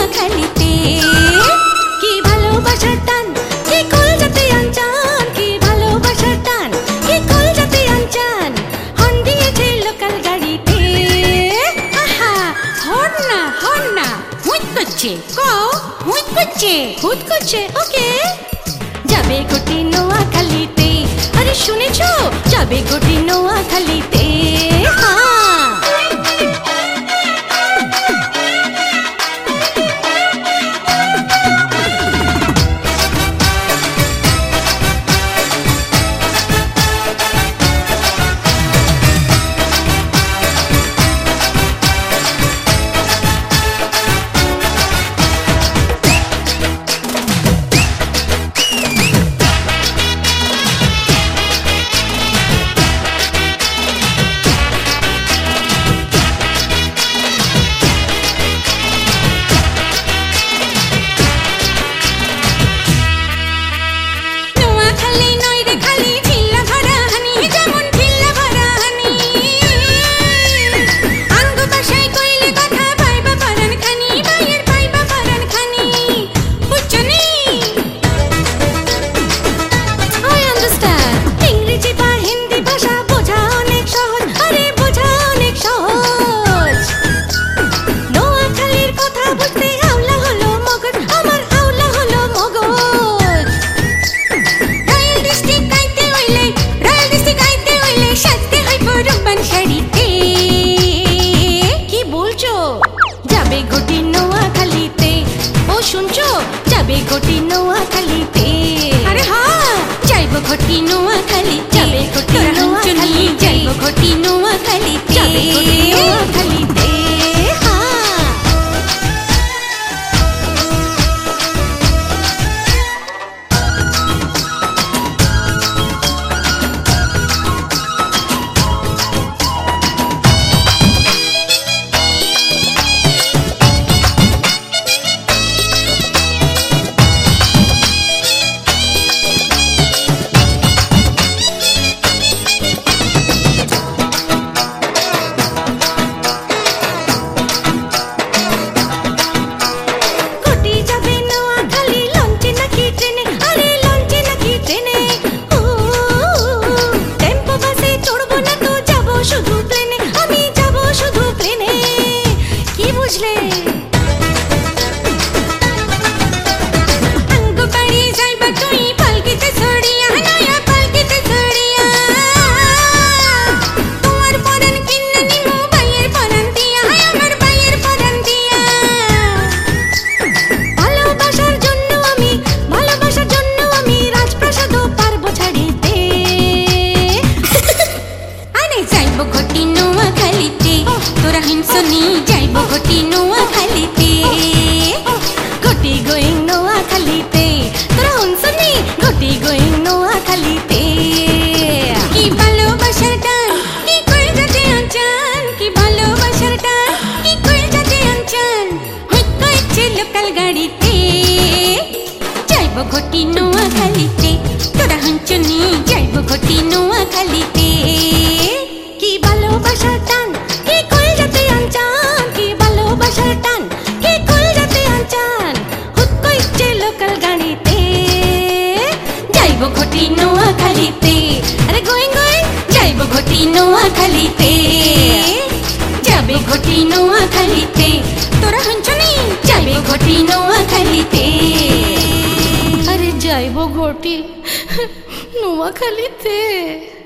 নোয়াখালীতে। কি ভালোবাসার টান, কি কলজাতে আনচান, কি ভালোবাসার টান, কি কলজাতে আনচান, হর্ন দিয়েছে লোকাল গাড়িতে। আহা হর্ন না হুইট করছে, হুইট করছে, হুইট করছে। ওকে যাবে ঘটি নোয়াখালীতে। আরে শুনেছো, যাবে ঘটি নোয়াখালীতে। যাবে ঘটি নোয়াখালীতে। আরে হ্যাঁ যাইব ঘটি নোয়াখালীতে, যাবে ঘটি নোয়াখালী, যাইব ঘটি নোয়াখালীতে, যাবে ঘটি নোয়াখালীতে। তোরা হিংসনি যাইব ঘটি নোয়াখালীতে, ঘটি গোয়িং নোয়াখালীতে, তোরা হিংসনি ঘটি গোয়িং নোয়াখালীতে। কি ভালোবাসার টান, কি কলজাতে আনচান, কি ভালোবাসার টান, কি কলজাতে আনচান, হুইট করছে লোকাল গাড়িতে। যাইব ঘটি নোয়াখালীতে, তোরা হিংসনি যাইব ঘটি নোয়াখালীতে। কি ভালোবাসার টান, কি কলজাতে আনচান, কি ভালোবাসার টান, কি কলজাতে আনচান, হুট কইছে লোকাল গাড়িতে। যাইব ঘটি নোয়াখালীতে, আরে গোয়িং গোয়িং যাইব ঘটি নোয়াখালীতে, যাবে ঘটি নোয়াখালীতে, তোরা হঞ্চনি যাবে ঘটি নোয়াখালীতে। আরে যাইব ঘটি নোয়াখালীতে।